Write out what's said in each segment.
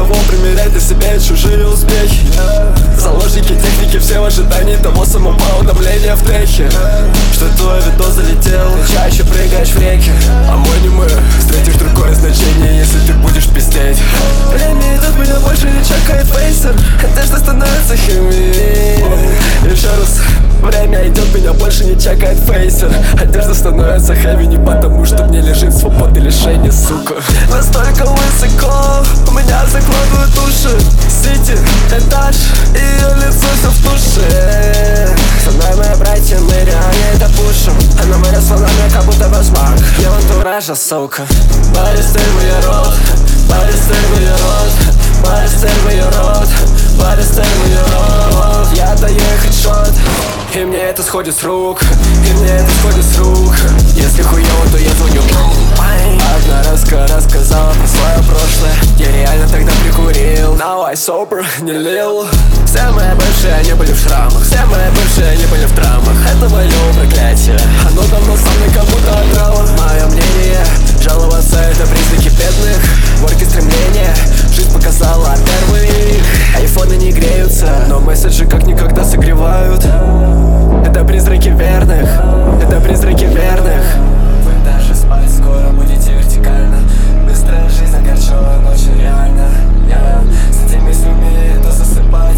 кого примерять на себя чужие успехи. Заложники техники, все в ожидании того самого обновления в трехе. Что твой видос залетел, чаще прыгаешь в реки. А мой не мы, встретишь другое значение, если ты будешь пиздеть. Время идет, меня больше не чекает фейсер. Одежда становится химией. Еще раз. Время идет, меня больше не чекает фейсер. Одежда становится хэви не потому, что мне лежит свободы лишения, сука. Настолько высоко, у меня закладывают уши. Сити, этаж, ее лицо все в туше. Со мной мои братья, мы реально это пушим. Она выросла на мне, как будто башмак. Я антуража, сука. Баристер мой рот, баристер мой рот, баристер мой рот, баристер мой рот. Я даю хедшот, и мне это сходит с рук, и мне это сходит с рук. Если хуёво, то я звоню. Одна рассказала про свое прошлое. Я реально тогда прикурил. Now I sober, не лил. Все мои бывшие, они были в шрамах. Все мои бывшие, они были в травмах. Это мое проклятие. Оно давно со мной как будто отрало. Мое мнение, жаловаться это признаки бедных. Горькие стремления, жизнь показала первые. Айфоны не греются, но месседжи как никогда согревают. Это призраки верных, это призраки верных. Вы даже спать скоро будете вертикально. Быстрая жизнь огорчила, но очень реально. С этими мыслями то засыпать,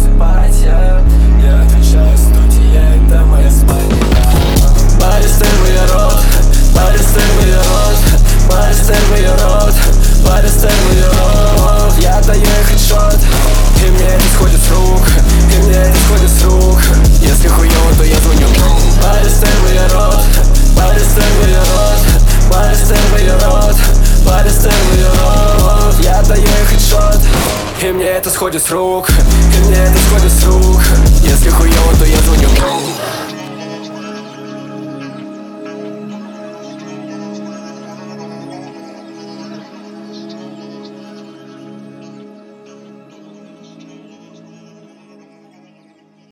я отвечаю, студия, это моя спальня. Баристер мой рот, баристер мой рот, баристер мой рот, баристер мой рот. Я даю хедшот, и мне это сходит с рук, и мне это сходит с рук. Если хуёво, то я звоню. Баристер мой рот, баристер мой рот, баристер мой рот, баристер мой рот. Я даю хедшот, и мне это сходит с рук, и мне это сходит с рук. Если хуёво, то я звоню.